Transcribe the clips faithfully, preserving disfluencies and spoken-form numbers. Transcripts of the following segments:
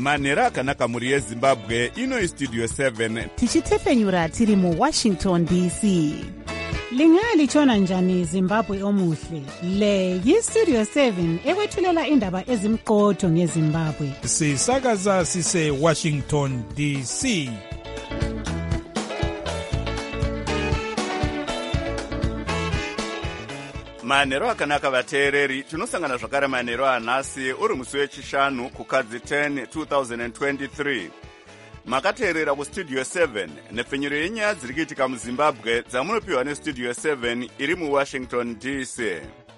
manhero akanaka mhuri yezimbabwe. Ino Studio seven tichitepenyura tiri muWashington D C. Lingalitshona njani Zimbabwe omuhle? Le yiStudio seven ekwethulela indaba ezimqotho ngeZimbabwe. Sisakaza sise Washington D C. manhero akanaka vateereri. Tinosangana zvakare manhero anhasi uri musi wechishanu kukadzi ten twenty twenty-three. Makateerera kuStudio seven nepfenyuro yenyaya dziri kuitika muZimbabwe dzamunopiwa neStudio seven iri muWashington D C.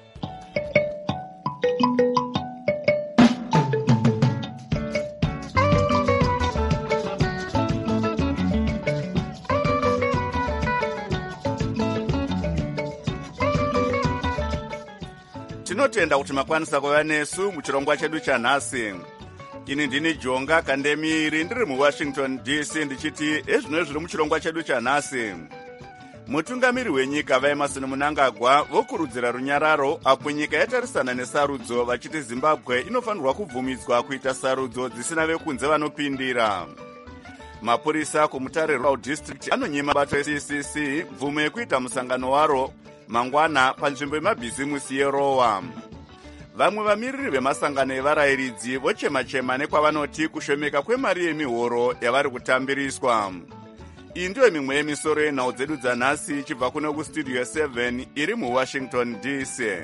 Tinotenda kuti makwanisa kuva nesu muchirongwa chedu chanhasi. Ini ndini Jonga Kandemiri ndiri muWashington D C ndichiti ezvino zviri muchirongwa chedu chanhasi. Mutungamiri wenyika vaEmmerson Mnangagwa vokurudzira runyararo apo nyika yatarisana nesarudzo vachiti Zimbabwe inofanirwa kubvumidzwa kuita sarudzo dzisina vekunze vanopindira. Mapurisa kuMutare Rural District anonyima bato C C C bvumo yekuita musangano waro mangwana panzvimbo yemabhizimusi yeRowa. Vamwe vamiriri vemasangano evarayiridzi vochema-chema nekwavanoti kushomeka kwemari yemihoro yavari kutambiriswa. Iyi ndiyo mimwe yemisoro yenhau dzedu dzanhasi ichibva kuno kuStudio seven iri muWashington D C.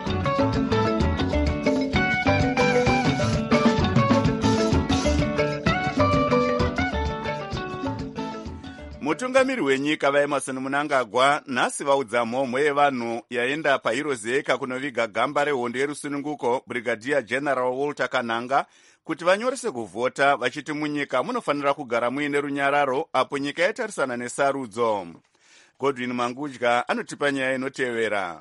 Mutungamiri wenyika vaEmmerson Mnangagwa nhasi vaudza mhomho yevanhu yaenda paHirozeka kunoviga gamba rehondo yerusununguko Brigadier General Walter Kananga kuti vanyorese kuvhota vachiti munyika munofanira kugara muine runyararo apo nyika yatarisana nesarudzo. Godwin Mangudya anotipa nyaya inotevera.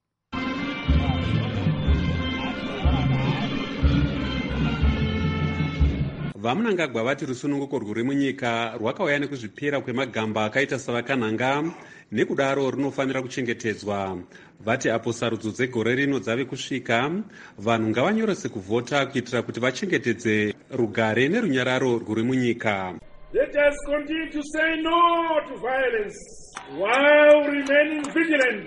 vaMnangagwa vati rusununguko rwuri munyika rwakauya nekuzvipira kwemagamba akaita savakananga, nekudaro runofanira kuchengetedzwa. Vati apo sarudzo dzegore rino dzave kusvika, vanhu ngavanyorese kuvhota kuitira kuti vachengetedze rugare nerunyararo rwuri munyika. Let us continue to say no to violence while remaining vigilant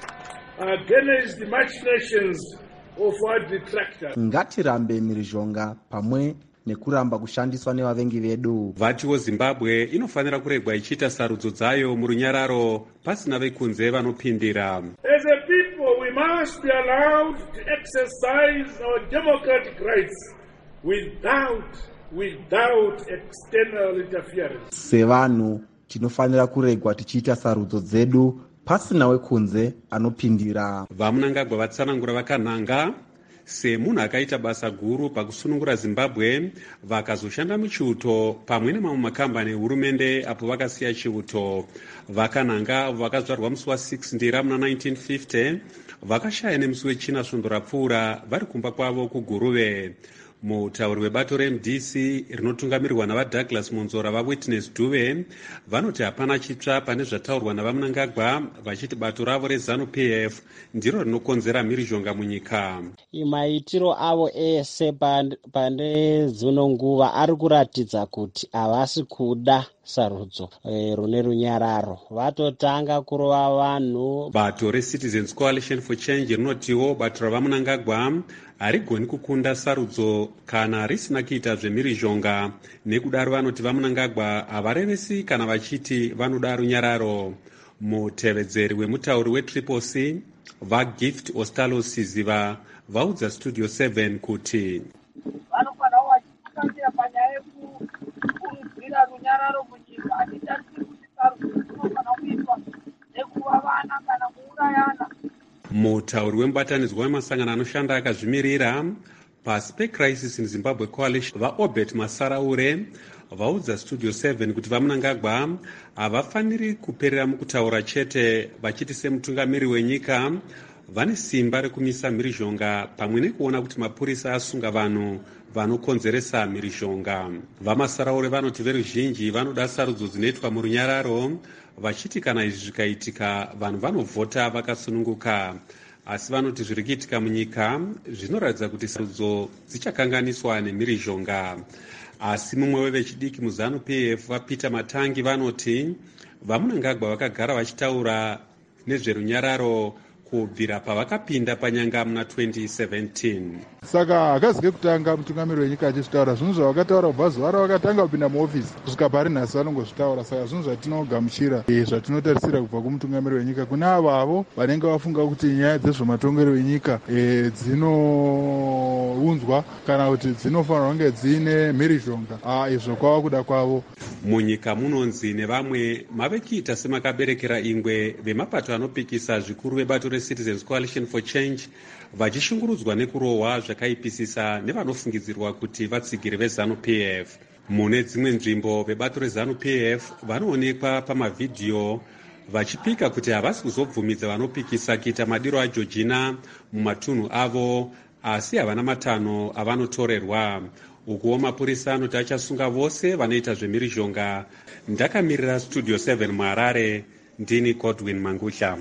against the machinations of our detractors. Ngatirambe mhirizhonga pamwe nekuramba kushandiswa nevavengi vedu. Vatiwo Zimbabwe inofanira kuregwa ichiita sarudzo dzayo murunyararo pasina vekunze vanopindira. As a people we must be allowed to exercise our democratic rights without without external interference. Sevanhu tinofanira kuregwa tichiita sarudzo dzedu pasina wekunze anopindira. VaMnangagwa vatsanangura vakananga semunhu akaita basa guru pakusunungura Zimbabwe vakazoshanda muchiuto pamwe nemamwe makambani ehurumende apo vakasiya chiuto. Vakananga vakazvarwa musi wa6 ndira muna nineteen fifty vakashaya nemusi wechina svondo rapfuura vari kumba kwavo kuGuruve. Mutauri webato reM D C rinotungamirirwa navaDouglas Monzora vaWitness Duve vanoti hapana chitsva pane zvataurwa navaMnangagwa vachiti bato ravo reZANU P F ndiro rinokonzera mhirizhonga munyika. Maitiro avo ese pane dzino nguva ari kuratidza kuti havasi kuda sarudzo e, rune runyararo. Vatotanga kurova vanhu. Bato reCitizens Coalition for Change rinotiwo bato ravaMnangagwa harigoni kukunda sarudzo kana risina kuita zvemhirizhonga. Nekudaro vanoti vaMnangagwa havarevesi kana vachiti vanoda runyararo. Mutevedzeri wemutauri weTriple C vaGift Ostalo Siziva vaudza Studio seven kuti vanofanira vachitambira panyaya yekukurudzira runyararo munyika. Hatitarisi kuti sarudzo dzinofanira kuitwa nekuva vana kana kuurayana. Mutauri wemubatanidzwa wemasangano anoshanda akazvimirira pasi peCrisis in Zimbabwe Coalition vaObert Masaraure vaudza Studio seven kuti vaMnangagwa havafaniri kuperera mukutaura chete, vachiti semutungamiri wenyika vane simba rekumisa mhirizhonga pamwe nekuona kuti mapurisa asunga vanhu vanokonzeresa mhirizhonga. VaMasaraure vanoti veruzhinji vanoda sarudzo dzinoitwa murunyararo, vachiti kana izvi zvikaitika vanhu vanovhota vakasununguka. asi vanoti zviri kuitika munyika zvinoratidza kuti sarudzo dzichakanganiswa nemhirizhonga. Asi mumwe wevechidiki muzanu P F vaPeter Matangi vanoti vaMunangagwa vakagara vachitaura nezverunyararo kubvira pavakapinda panyanga muna twenty seventeen. Saka hakazike kutanga mutungamiri wenyika achizvitaura zvinhu zvavakataura kubva zuva ravakatanga kupinda muofisi kusvika pari nhasi vanongozvitaura. Saka zvinhu zvatinogamuchira zvatinotarisira kubva kumutungamiri wenyika kuna avavo vanenge vafunga kuti nyaya dzezvematongero enyika dzinounzwa kana kuti dzinofanirwa kunge dziine mhirizhonga. Izvo kwava kuda kwavo. Munyika munonzi nevamwe mave kuita semakaberekera ingwe vemapato anopikisa zvikuru vebato reCitizens Coalition for Change vachishungurudzwa nekurohwa zvakaipisisa nevanofungidzirwa kuti vatsigiri vezanu P F. Mune dzimwe nzvimbo vebato rezanu P F vanoonekwa pamavhidhiyo vachipika kuti havasi kuzobvumidza vanopikisa kuita madiro aJeorgina mumatunhu avo, asi havana matanho avanotorerwa. Ukuwo mapurisa anoti achasunga vose vanoita zvemhirizhonga. Ndakamirira Studio seven muHarare, ndini Godwin Mangusha.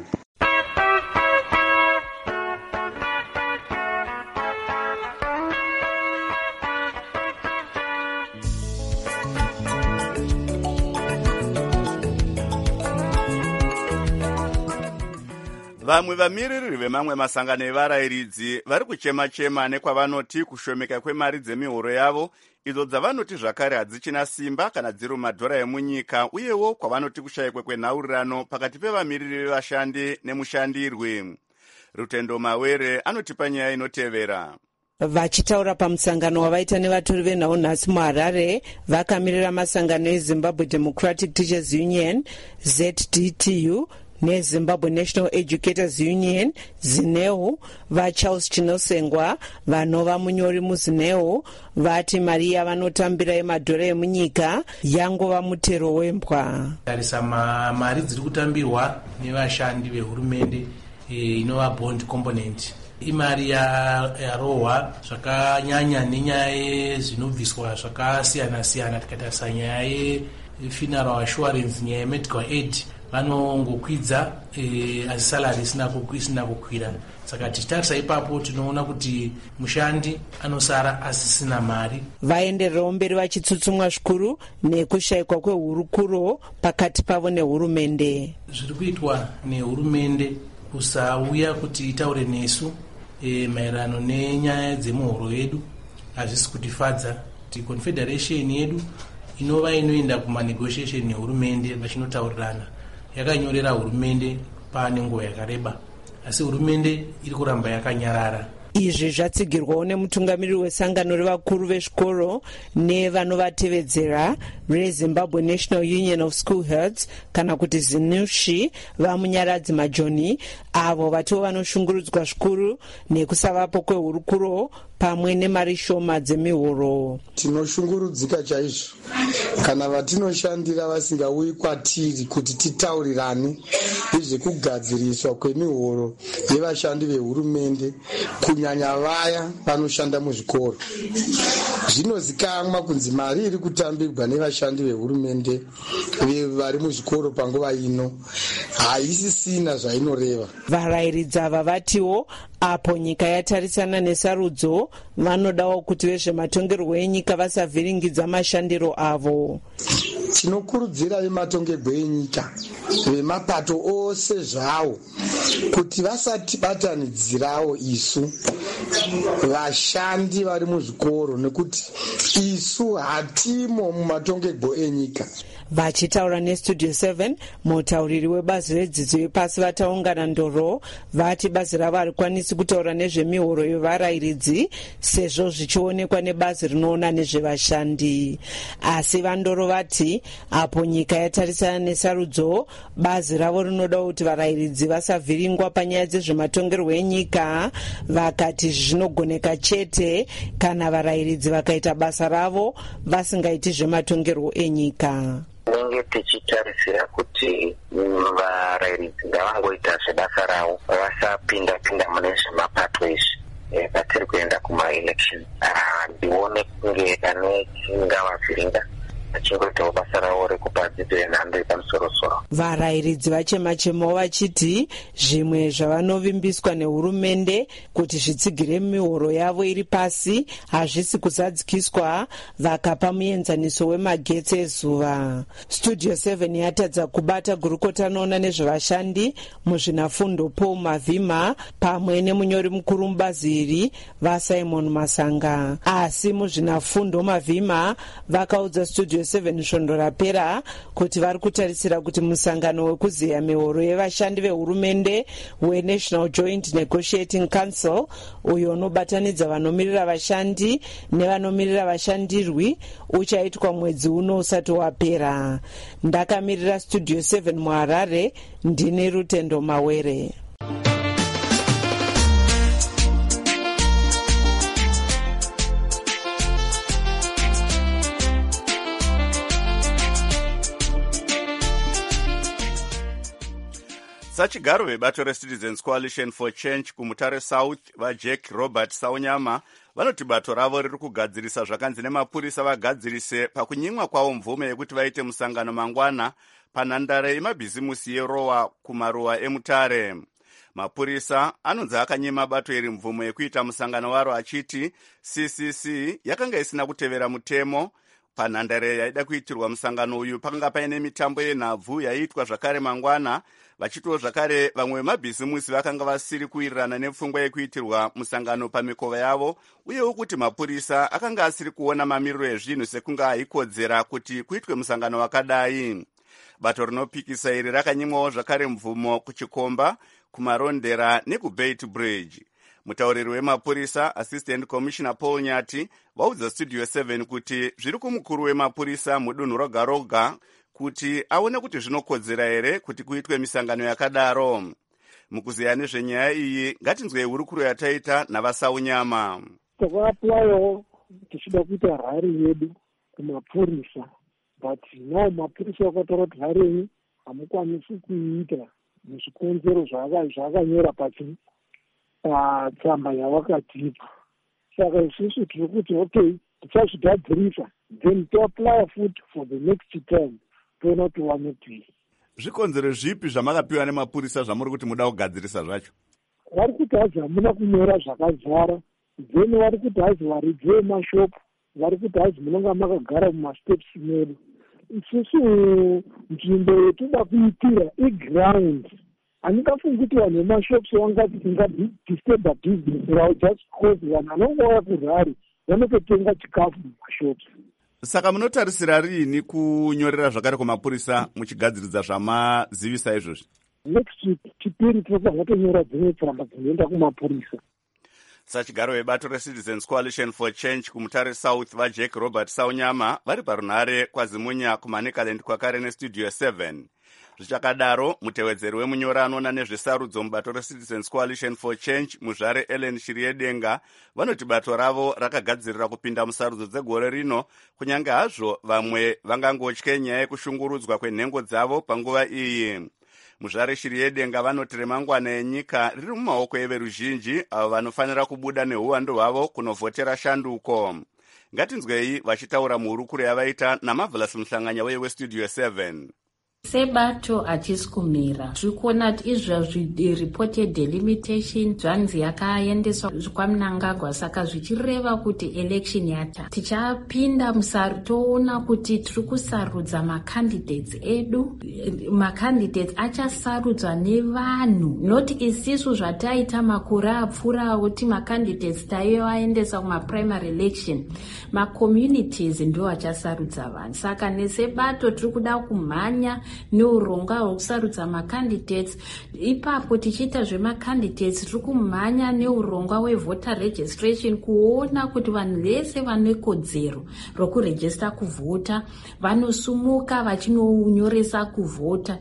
Vamwe vamiriri vemamwe masangano evarayiridzi vari kuchema-chema nekwavanoti kushomeka kwemari dzemihoro yavo, idzo dzavanoti zvakare hadzichina simba kana dziri mumadhora emunyika, uyewo kwavanoti kushayikwa kwenhaurirano pakati pevamiriri vevashandi nemushandirwi. Rutendo Mawere anotipa nyaya inotevera. Vachitaura pamusangano wavaita nevatori venhau nhasi muHarare, vakamirira masangano eZimbabwe Democratic Teachers Union Z D T U neZimbabwe National Educators Union ZINEU, vaCharles Chinosengwa vanova munyori muZINEU vati mari yavanotambira yemadhora emunyika yangova mutero wembwa. Tarisa mari dziri kutambirwa nevashandi vehurumende inova bond component imari yarohwa zvakanyanya nenyaya yezvinobviswa zvakasiyana siyana. Tikatarisa nyaya yefuneral assurance, nyaya yemedical aid vanongokwidza eh, asi salary isina kukwira. Saka tichitarisa ipapo tinoona kuti mushandi anosara asisina mari. Vaendererawo mberi vachitsutsumwa zvikuru nekushayikwa kwehurukuro pakati pavo nehurumende. Zviri kuitwa nehurumende kusauya kuti itaure nesu e, maererano nenyaya dzemuhoro yedu hazvisi kutifadza. Kuti confederation yedu inova inoenda kumanegotiation nehurumende vachinotaurirana yakanyorera hurumende pane nguva yakareba, asi hurumende iri kuramba yakanyarara. Izvi zvatsigirwawo nemutungamiriri wesangano revakuru vezvikoro nevanovatevedzera reZimbabwe National Union of School Heads kana kuti ZINUSHI vamunyaradzi Majoni, avo vatiwo vanoshungurudzwa zvikuru nekusavapo kwehurukuro pamwe nemari shoma dzemihoro. Tinoshungurudzika chaizvo kana vatinoshandira vasingauyi kwatiri kuti titaurirane nezvekugadziriswa kwemihoro yevashandi vehurumende, kunyanya vaya vanoshanda muzvikoro. Zvinozikamwa kunzi mari iri kutambirwa nevashandi vehurumende vari muzvikoro panguva ino haisisina zvainoreva. Varayiridzi ava vatiwo apo nyika yatarisana nesarudzo vanodawo kuti vezvematongerwo enyika vasavhiringidza mashandiro avo. Tinokurudzira vematongerwo enyika vemapato ose zvawo kuti vasatibatanidzirawo isu vashandi vari muzvikoro, nekuti isu hatimo mumatongerwo enyika. Vachitaura neStudio seven, mutauriri webazi redzidzo yepasi vataungana ndoro vati bazi ravo harikwanisi kutaura nezvemihoro yevarayiridzi sezvo zvichionekwa nebazi rinoona nezvevashandi. Asi vandoro vati apo nyika yatarisana nesarudzo, bazi ravo rinoda kuti varayiridzi vasavhiringwa panyaya dzezvematongerwo enyika. Vakati zvinogoneka chete kana varayiridzi vakaita basa ravo vasingaiti zvematongerwo enyika. Tinenge tichitarisira kuti varayiridzi ngavangoita zvebasa ravo, vasapinda-pinda mune zvemapato izvi patiri kuenda kumaelection. Ndione kunge pane chingavavhiringa achingoitawo basa rawo rekupa dzidzo yenhando yepamusoro-soro. Varayiridzi vachema-chemawo vachiti zvimwe zvavanovimbiswa nehurumende kuti zvitsigire mihoro yavo iri pasi hazvisi kuzadzikiswa vakapa muenzaniso wemagetsi ezuva. Studio seven yatadza kubata gurukota anoona nezvevashandi muzvinafundo Paul Mavhima pamwe nemunyori mukuru mubazi iri vaSimon Masanga, asi muzvinafundo Mavhima vakaudza Studio seven svondo rapera kuti vari kutarisira kuti musangano wekuziya mihoro yevashandi vehurumende weNational Joint Negotiating Council uyo unobatanidza vanomirira vashandi nevanomirira vashandirwi uchaitwa mwedzi uno usati wapera. Ndakamirira Studio seven muHarare, ndine Rutendo Mawere. Sachigaro vebato reCitizens Coalition for Change kuMutare South vaJack Robert Saunyama vanoti bato ravo riri kugadzirisa zvakanzi nemapurisa vagadzirise pakunyimwa kwavo mvume yekuti vaite musangano mangwana panhandare yemabhizimusi yeRowa kumaruwa eMutare. Mapurisa anonzi akanyima bato iri mvumo yekuita musangano waro achiti C C C yakanga isina kutevera mutemo. Panhandare yaida kuitirwa musangano uyu pakanga paine mitambo yenhabvu yaiitwa zvakare mangwana, vachitiwo zvakare vamwe vemabhizimusi vakanga vasiri kuwirirana nepfungwa yekuitirwa musangano pamikova yavo, uyewo kuti mapurisa akanga asiri kuona mamiriro ezvinhu sekunge aikodzera kuti kuitwe musangano wakadai. Bato rinopikisa iri rakanyimwawo zvakare mvumo kuchikomba, kumarondera nekubait bridge. Mutauriri wemapurisa Assistant Commissioner Paul Nyati vaudza Studio seven kuti zviri kumukuru wemapurisa mudunhu roga roga kuti aone kuti zvinokodzera here kuti kuitwe misangano yakadaro. Mukuziya nezvenyaya iyi ngatinzwei hurukuro yataita navaSaunyama. Takaapuwayo tichida kuita rari yedu kumapurisa, but nawo mapurisa vakataura kuti rari yenyu hamukwanisi kuiita nezvikonzero zvavakanyora pachii patsamba yavakatipa. Saka isusu tiri kuti okay, tichazvigadzirisa then toapply futi for the next term toona kuti wanotei. Zvikonzero zvipi zvamakapiwa nemapurisa zvamuri kuti muda kugadzirisa zvacho? Vari kuti hazi hamuna kunyora zvakazara, then vari kuti hazi varidzi vemashopu vari kuti hazi munonga makagara mumasteps medu. Isusu nzvimbo yetoda kuitira iground. Handingafungi kuti vanhu vemashops vangati tingadisturba business ravo just because vanhu vanonga vauya kuRari vanototenga chikafu mumashops. Saka munotarisira riini kunyorera zvakare kumapurisa muchigadziridza zvamazivisa izvozvi? Next week chipiri tinofana tonyora dzimwe tsamba dzinoenda kumapurisa. Sachigaro vebato reCitizens Coalition for Change kuMutare South vaJack Robert Saunyama vari parunhare kwaZimunya kuManicaland kwakare neStudio seven. Zvichakadaro, mutevedzeri wemunyora anoona nezvesarudzo mubato reCitizens Coalition for Change muzvare Ellen Shiriedenga vanoti bato ravo rakagadzirira kupinda musarudzo dzegore rino, kunyange hazvo vamwe vangangotye nyaya yekushungurudzwa kwenhengo dzavo panguva iyi. Muzvare Shiriedenga vanoti remangwana enyika riri mumaoko everuzhinji avo vanofanira kubuda neuwandu hwavo kunovhotera shanduko. Ngatinzwei vachitaura muhurukuro yavaita naMarvelous Muhlanganya weye weStudio seven. Sebato hatisi kumira. Tiri kuona kuti izvozvi reported delimitation zvanzi yakaendeswa kwaMnangagwa, saka zvichireva kuti election yata. Tichapinda musarudzo toona kuti tiri kusarudza macandidates edu. Macandidates achasarudzwa nevanhu, not isisu zvataita makore apfuura kuti macandidates taivaendesa kumaprimary election. Macommunities ndio achasarudza vanhu. Saka nesebato tiri kuda kumhanya neuronga hwekusarudza macandidates. Ipapo tichiita zvemacandidates tiri kumhanya neuronga hwevoter registration kuona kuti vanhu vese vane kodzero rokurejista kuvhota vanosumuka vachinonyoresa kuvhota.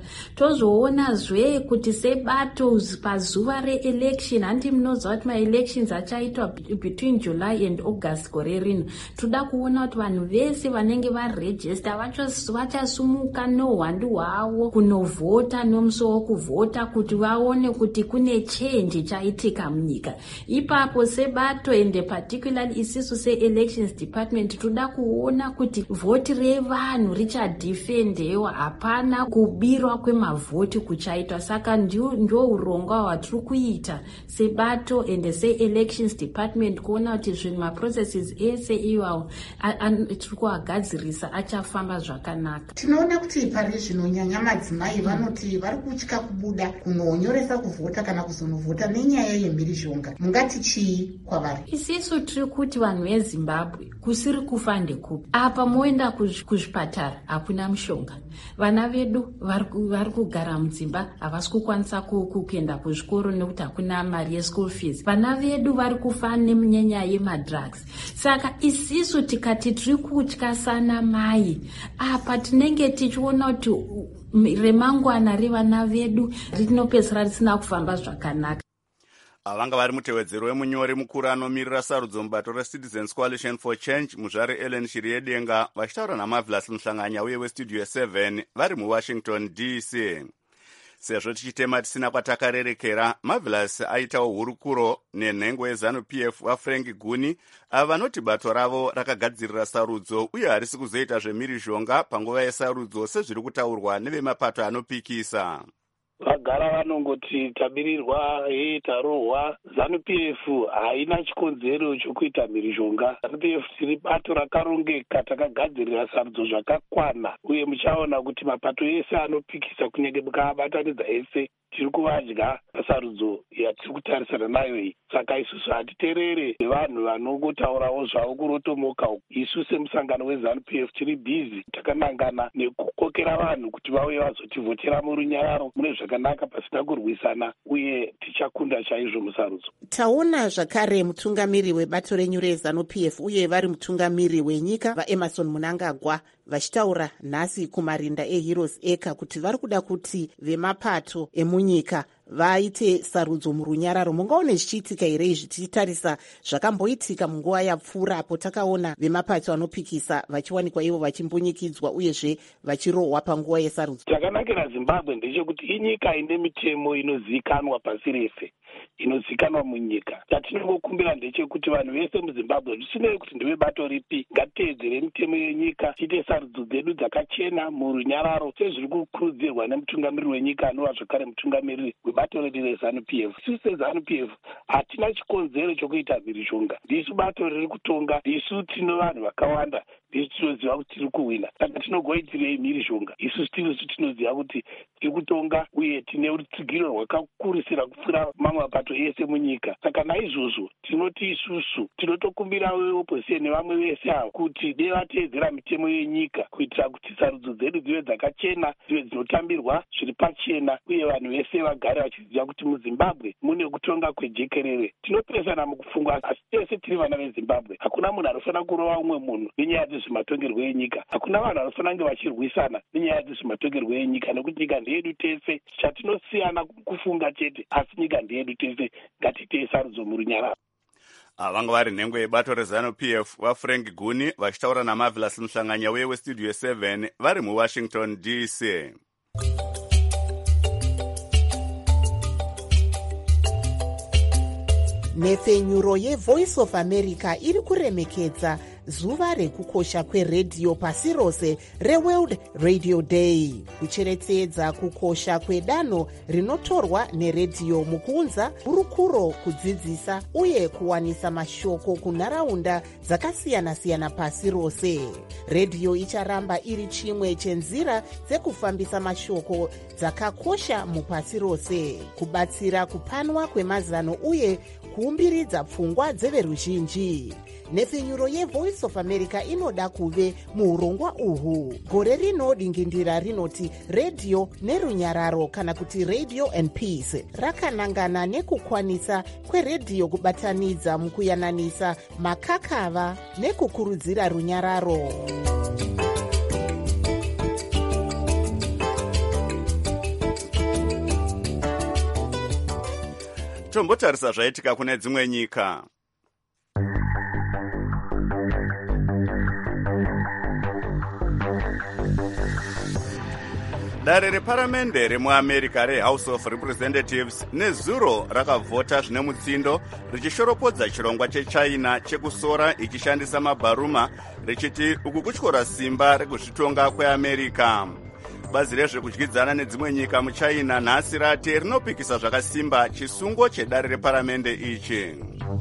Tozoonazve kuti sebato pazuva reelection, handi munoziva kuti maelections achaitwa between July and August gore rino, toda kuona kuti vanhu vese vanenge varejista vachasumuka neuwandu hwavo kunovhota nomusi wokuvhota kuti vaone kuti kune change chaitika munyika. Ipapo sebato ende particularly isisu se-elections department toda kuona kuti vhoti revanhu richadhifendewa, hapana kubirwa kwemavhoti kuchaitwa. Saka ndio urongwa hwatiri kuita sebato ende se-elections department kuona kuti zvinhu maprocesses ese iwawo tiri kuagadzirisa achafamba zvakanaka. Tinoona kuti pari zvino nyanya madzimai vanoti vari kutya kubuda kunonyoresa kuvhota kana kuzonovhota nenyaya yemhirizhonga. Mungati chii kwavari? Isisu tiri kuti vanhu veZimbabwe kusiri kufa ndekupi. Apa moenda kuzvipatara hakuna mushonga. Vana vedu vari kugara mudzimba havasi kukwanisa kuenda kuzvikoro nekuti hakuna mari yeschool fees. Vana vedu vari kufa nemunyanya yemadrugs. Saka isisu tikati tiri kutya sana mai, apa tinenge tichiona kuti remangwana revana vedu rinopedzisira risina kufamba zvakanaka. Avanga vari mutevedzero wemunyori mukuru anomirira sarudzo mubato reCitizens Coalition for Change muzvare Ellen Shiriedenga vachitaura naMarvelous Muhlanganya uye westudio seven vari muWashington D C. Sezvo tichitema tisina kwatakarerekera, Marvelous aitawo hurukuro nenhengo yeZanu-P F vaFrank Guni ava vanoti bato ravo rakagadzirira sarudzo uye harisi kuzoita zvemhirizhonga panguva yesarudzo sezviri kutaurwa nevemapato anopikisa. Vagara vanongoti tabirirwa, hei tarohwa. Zanu-P F haina chikonzero chokuita mhirizhonga. Zanu-P F tiri bato rakarongeka, takagadzirira sarudzo zvakakwana uye muchaona kuti mapato ese anopikisa kunyange mukaabatanidza ese tiri kuvadya pasarudzo yatiri kutarisana nayo iyi. Saka isusu hatiterere nevanhu vanongotaurawo zvavo kurotomoka. Isu semusangano weZanu-P F tiri bhizi takanangana nekukokera vanhu kuti vauye vazotivhotera murunyararo mune zvakanaka pasina kurwisana uye tichakunda chaizvo musarudzo. Taona zvakare mutungamiri webato renyu reZanu-P F uye vari mutungamiri wenyika vaEmerson Mnangagwa vachitaura nhasi kumarinda eHeroes Acre kuti vari kuda kuti vemapato emunyika vaite sarudzo murunyararo. Mungaone zvichiitika here izvi tichitarisa zvakamboitika munguva yapfuura apo takaona vemapato anopikisa vachiwanikwa ivo vachimbunyikidzwa uyezve vachirohwa panguva yesarudzo. Chakanakira Zimbabwe ndechekuti inyika ine mitemo inozivikanwa pasi rese, inozivikanwa munyika. Chatinongokumbira ndechekuti vanhu vese muZimbabwe zvisinei kuti ndevebato ripi ngatiteedzere mitemo yenyika, tiite sarudzo dzedu dzakachena murunyararo sezviri kukurudzirwa nemutungamiriri wenyika anova zvakare mutungamiriri webato redu reZanu-P F. Isu seZanu-P F hatina chikonzero chokuita mhirizhonga. Ndisu bato riri kutonga, ndisu tino vanhu vakawanda, ndisu tinoziva kuti tiri kuhwina. Saka tinogoitirei mhirizhonga? Isusu tirisu tinoziva kuti tiri kutonga uye tine rutsigiro rwakakurisira kupfuura mamwe mapato ese munyika. Saka naizvozvo tinoti isusu tinotokumbira weopposition nevamwe vese avo kuti dei vateedzera mitemo yenyika kuitira kuti sarudzo dzedu dzive dzakachena, dzive dzinotambirwa zviri pachena uye vanhu vese vagare vachiziva kuti muZimbabwe mune kutonga kwejekerere. Tinopesana mukufungwa asi tese tiri vana veZimbabwe. Hakuna munhu anofanira kurova umwe munhu nenyaya dzezvematongerwo enyika. Hakuna vanhu vanofanira kunge vachirwisana nenyaya dzezvematongerwo enyika nekuti nyika ndeyedu tese. Chatinosiyana kufunga chete asi nyika ndeyedu tese. Ngatiitei sarudzo murunyararo. Vanga vari nhengo yebato reZanu-P F vaFrank Guni vachitaura naMarvelous Muhlanganya uye westudio seven vari muWashington D C. Nhefenyuro yeVoice of America iri kuremekedza zuva rekukosha kweredhiyo pasi rose reWorld Radio Day, kucherechedza kukosha kwedanho rinotorwa neredhiyo mukuunza hurukuro, kudzidzisa uye kuwanisa mashoko kunharaunda dzakasiyana-siyana pasi rose. Redhiyo icharamba iri chimwe chenzira dzekufambisa mashoko dzakakosha mupasi rose, kubatsira kupanwa kwemazano uye kuumbiridza pfungwa dzeveruzhinji. Nhefenyuro yeVoice of America inoda kuve muurongwa uhu. Gore rino dingindira rinoti Radio nerunyararo kana kuti Radio and Peace, rakanangana nekukwanisa kweredhiyo kubatanidza mukuyananisa makakava nekukurudzira runyararo. Tombotarisa zvaitika kune dzimwe nyika. dare reparamende remuamerica rehouse of representatives nezuro rakavhota zvine mutsindo richishoropodza chirongwa chechina chekusora ichishandisa mabharuma richiti uku kutyora simba rekuzvitonga kweamerica. Bazi rezvekudyidzana nedzimwe nyika muchina nhasi rati rinopikisa zvakasimba chisungo chedare reparamende ichi.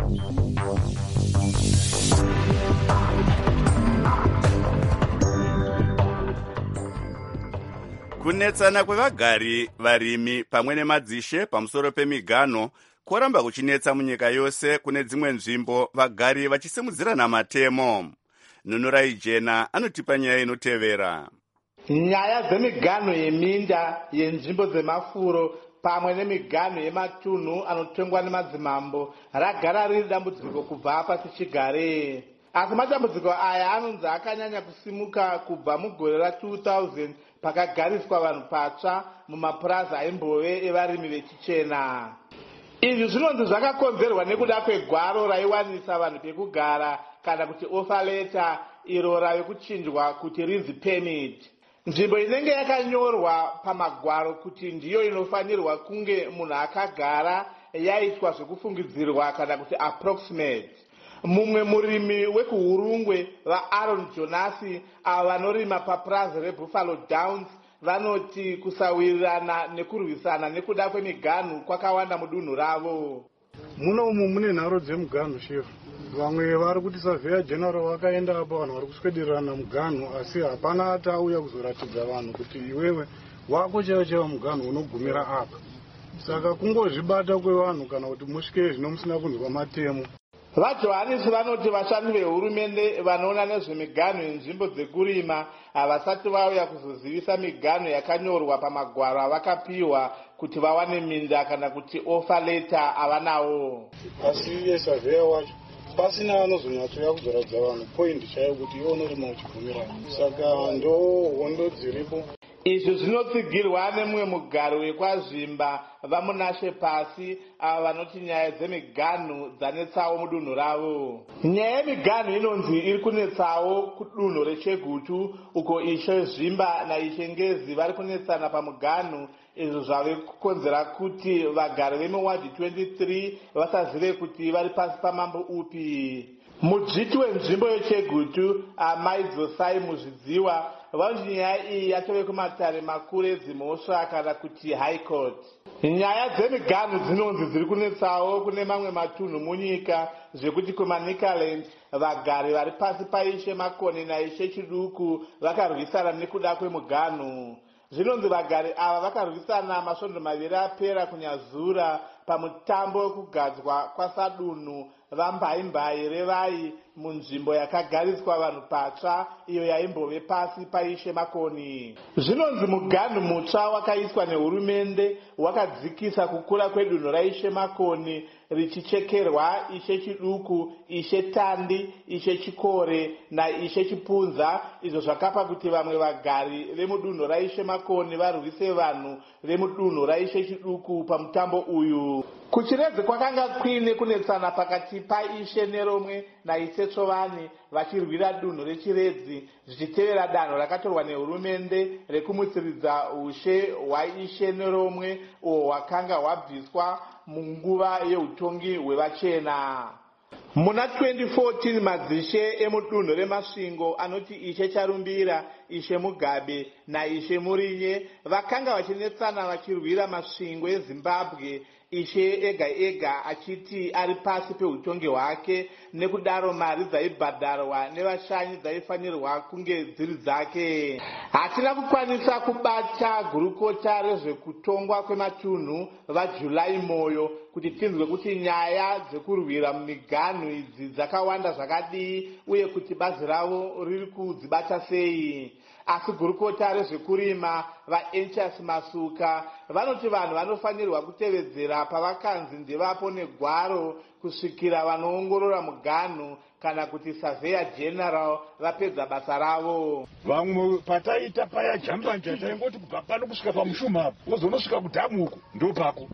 Kunetsana kwevagari, varimi pamwe nemadzishe pamusoro pemiganho kwaramba kuchinetsa munyika yose, kune dzimwe nzvimbo vagari vachisimudzirana matemo. Nunurai Jena anotipa nyaya inotevera. Nyaya dzemiganho yeminda yenzvimbo dzemafuro pamwe nemiganho yematunhu anotengwa nemadzimambo ragara riri dambudziko kubva pasi chigare. Asi matambudziko aya anonzi akanyanya kusimuka kubva mugore ra two thousand pakagariswa vanhu patsva mumapuraza aimbove evarimi vechichena. Izvi zvinonzi zvakakonzerwa nekuda kwegwaro raiwanisa vanhu pekugara kana kuti offer letter iro rave kuchinjwa kuti rinzi permit. Nzvimbo inenge yakanyorwa pamagwaro kuti ndiyo inofanirwa kunge munhu akagara yaitwa zvekufungidzirwa kana kuti approximate. Mumwe murimi wekuhurungwe vaAaron Jonasi ava vanorima papurazi reBuffalo Downs vanoti kusawirirana nekurwisana nekuda kwemiganhu kwakawanda mudunhu ravo. Muno umu mune nharo dzemuganhu shefu. Vamwe vari kuti Surveyor General vakaenda apa vanhu vari kuswederana muganhu, asi hapana atauya kuzoratidza vanhu kuti iwewe wako chaiwo chaiwo muganhu unogumira apa. Saka kungozvibata kwevanhu kana kuti musvike zvino musina kunzwa matemo. VaJohanisi vanoti vashandi vehurumende vanoona nezvemiganho yenzvimbo dzekurima havasati vauya kuzozivisa miganho yakanyorwa pamagwaro avakapiwa kuti vawane minda kana kuti offer letter avanawo. Asi iye surveyor wacho pasina anozonyatsoya kuzoratidza vanhu point chaiyo kuti iwe unorima uchibvumirana. Saka ndo hondo dziripo. Izvi zvinotsigirwa nemumwe mugari wekwazvimba vamunashe pasi ava vanoti nyaya dzemiganhu dzanetsawo mudunhu ravo. Nyaya yemiganhu inonzi iri kunetsawo kudunhu reChegutu uko Ishe Zvimba naIshe Ngezi vari kunetsana pamuganhu. Izvo zvave kukonzera kuti vagari vemuwadi twenty-three vasazive kuti vari pasi pamambo upi. Mudzviti wenzvimbo yeChegutu amai Dzosai Muzvidziwa vanoti nyaya iyi yatove kumatare makuru edzimhosva kana kuti high court. Nyaya dzemiganhu dzinonzi dziri kunetsawo kune mamwe matunhu munyika zvekuti kumaNicaland vagari vari pasi paIshe Makoni naIshe Chiduku vakarwisana nekuda kwemuganhu. Zvinonzi vagari ava vakarwisana masvondo maviri apera kunyazura pamutambo wekugadzwa kwasadunhu vambaimbai revai munzvimbo yakagariswa vanhu patsva iyo yaimbove pasi paIshe Makoni. Zvinonzi muganhu mutsva wakaiswa nehurumende wakadzikisa kukura kwedunhu raIshe Makoni richichekerwa Ishe Chiduku, Ishe Tandi, Ishe Chikore naIshe Chipunza, izvo zvakapa kuti vamwe vagari vemudunhu raIshe Makoni varwise vanhu vemudunhu raIshe Chiduku pamutambo uyu. Kuchiredzi kwakanga kuine kunetsana pakati paIshe Neromwe naIshe Tsovani vachirwira dunhu rechiredzi zvichitevera danho rakatorwa nehurumende rekumutsiridza ushe hwaIshe Neromwe uhwo hwakanga hwabviswa munguva yeutongi hwevachena. Muna twenty fourteen madzishe emudunhu remasvingo anoti Ishe Charumbira, Ishe Mugabe naIshe Murinye vakanga vachinetsana vachirwira masvingo eZimbabwe, Ishe ega ega achiti ari pasi peutongi hwake, nekudaro mari dzaibhadharwa nevashanyi dzaifanirwa kunge dziri dzake. Hatina kukwanisa kubata gurukota rezvekutongwa kwematunhu vaJulai Moyo kuti tinzwe kuti nyaya dzekurwira mumiganhu idzi dzakawanda zvakadii uye kuti bazi ravo riri kudzibata sei. Asi gurukota rezvekurima vaEnchas Masuka vanoti vanhu vanofanirwa kutevedzera pavakanzi ndevapo negwaro kusvikira vanoongorora muganhu kana kuti Surveyor General vapedza basa ravo. Vamwe pataita paya jambanja taingoti kubva pano kusvika pamushuma apo wozonosvika kudhamu uko ndo pako.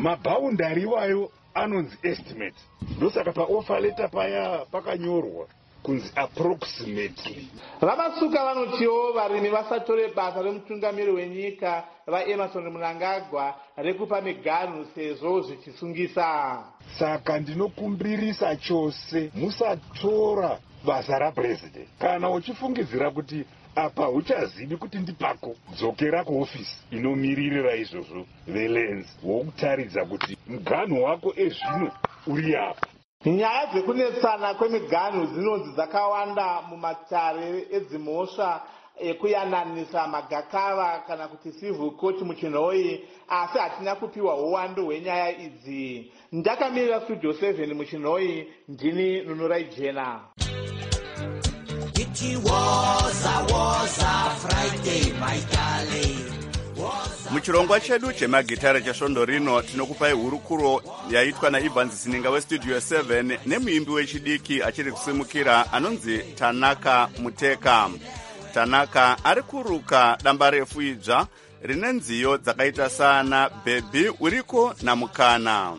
Mabhaundari iwayo anonzi estimate. Ndosaka paoffer letter paya pakanyorwa kunzi approximately. Ramasuka vanotiwo varimi vasatore basa remutungamiri wenyika vaEmerson Mnangagwa rekupa miganhu sezvo zvichisungisa. Saka ndinokumbirisa chose musatora basa rapresident. Kana uchifungidzira kuti apa uchazivi kuti ndipako, dzokera kuofisi inomiririra izvozvo velens wokutaridza kuti muganhu wako ezvino uri apa. Nyaya dzekunetsana kwemiganhu dzinonzi dzakawanda mumatare edzimhosva ekuyananisa magakava kana kuti civil court muchinhoi, asi hatina kupiwa uwandu hwenyaya idzi. Ndakamirira Studio seven muchinhoi, ndini Nunurai Jena. It was a, was a Friday, my darling. Muchirongwa chedu chemagitare chasvondo rino tinokupai hurukuro yaitwa naIvans Sininga weStudio seven nemuimbi wechidiki achiri kusimukira anonzi Tanaka Muteka. Tanaka ari kuruka damba refu idzva rine nziyo dzakaita sana Baby uriko namukana.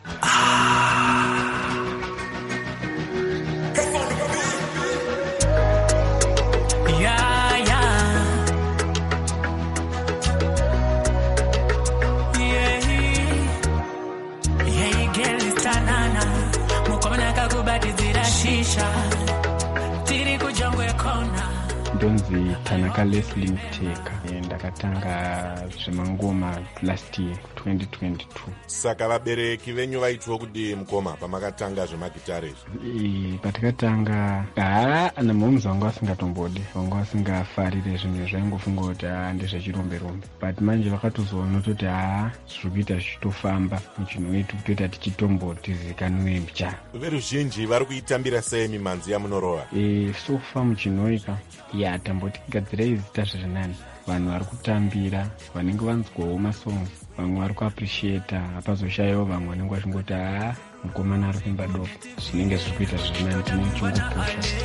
Ndonzi Tanaka Leslie Muteka, ndakatanga zvemangoma last year twenty twenty-two. Saka vabereki venyu vaitwa kudi mukoma pamakatanga zvemagitare izvi? Patakatanga haa namomza wanga vasingatombode, wanga vasingafarire zvinhu zvaingofunga kuti haa ndezvechirombe-rombe, but manje vakatozoona kuti haa zviri kuita zvichitofamba muchinhu wetu kutoita tichitombotizikanwe mbicha. Veruzhinji vari kuitambira sei mimanzi yamunorova? E, sofa muchinoika ya tamboti kugadzira izita zvirinani, vanhu vari kutambira vanenge vanzwawo masongs, vamwe vari kuappreciata, hapazoshayiwo vamwe vanenge vachingoti haa mukomana ari kuimba doko, zvinenge zviri kuita zvirinani, tinochingopusha.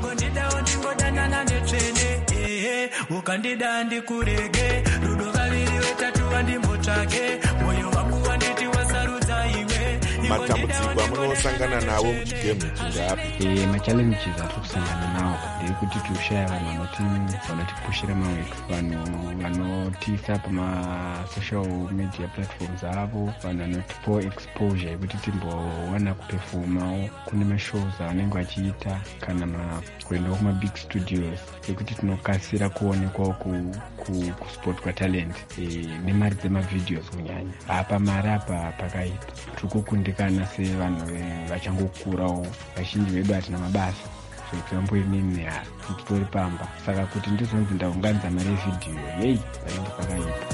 Ukandida ndikurege rudo vaviri vetatu vandimbotsvake moyo wangu wanditi wasarudza iwe. Matambudziko amunosangana nawo muchigemu chingapi? E, machallenges atiri kusangana nawo ndekuti tikushaya vanhu vanotipushira maweka, vanhu vanotiisa pamasocial media platforms avo, vanhu vanotipo exposure yekuti timbowana kupefomawo kune mashows avanenge vachiita kana kuendawo kumabig studios ekuti tinokasira kuonekwawo kusport kwatalent e, nemari dzemavideos kunyanya. Apa mari apa pakaipa tiri kukundikana sevanhu vachangokurawo, vazhinji vedu hatina mabasa. For example, inini nehari nditori pamba, saka kuti ndizonzi ndaunganidza mari yevidhiyo yei painge pakaipa.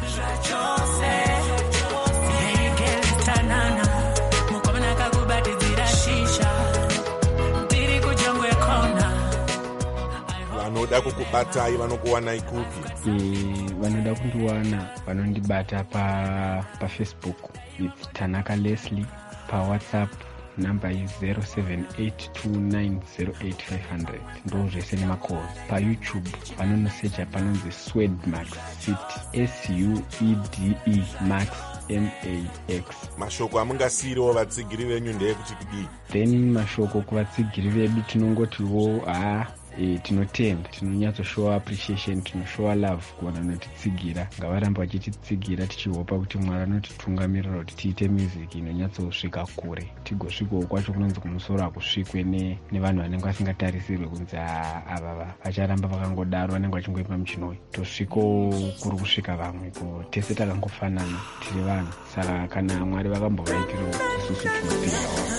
Vanoda kukubatai vanokuwanai kupi? E, vanoda kundiwana vanondibata pa pafacebook it's Tanaka Leslie, pawhatsapp number is zero seven eight two nine zero eight five zero zero, ndo zvese nemakoro. PaYouTube vanonosecha panonzi Swedmax City, S U E D E Max M A X. Mashoko amungasiriwo vatsigiri venyu ndeyekuti kudii? Then mashoko kuvatsigiri vedu tinongotiwo haa E, tinotenda, tinonyatso appreciation, tinoshowa love kuona notitsigira, ngavaramba vachititsigira tichihopa kuti Mwari anotitungamirira kuti tiite music inonyatsosvika kure, tigosvikawo kwacho kunonzi kumusoro hakusvikwe ne, nevanhu vanenge vasingatarisirwe kunzi ava vacharamba vakangodaro vanenge vachingoimba muchinoyi, tosvikawo kuri kusvika vamwe, ko tese takangofanana tiri vanhu, saka kana Mwari vakambovaitirawo isusu tinopindawo.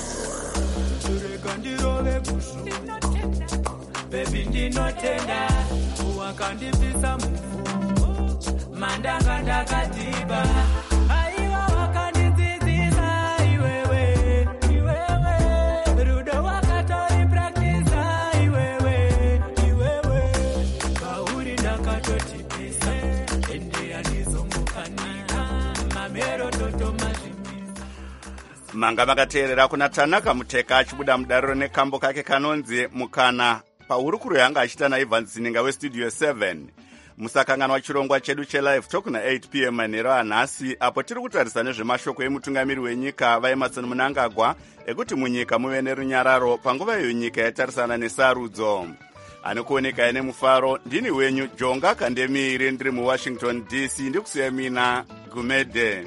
Baby ndinotenda wakandipisa mufumbo mandanga ndakatiba aiwa wakandidzidzisa iwewe iwewe rudo wakatori practice iwewe iwewe kauri ndakatotipisa ende andizomukania mamero toto mazvimisa. Manga makateerera kuna Tanaka Muteka achibuda mudariro nekambo kake kanonzi Mukana, pahurukuro yanga achita naIvans Sininga weStudio seven. musakanganwa chirongwa chedu chelive talk na-eight p m manhero anhasi apo tiri kutarisa nezvemashoko emutungamiri wenyika vaemarson mnangagwa ekuti munyika muve nerunyararo panguva iyo nyika yatarisana nesarudzo. Ani kuoneka ene mufaro ndini wenyu Jonga Kandemiri ndiri muWashington D C ndikusiya mina Gumede.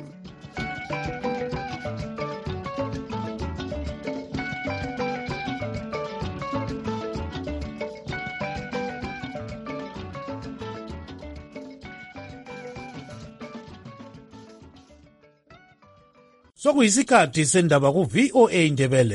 Sokuyisikhathi sendaba ku V O A Ndebele.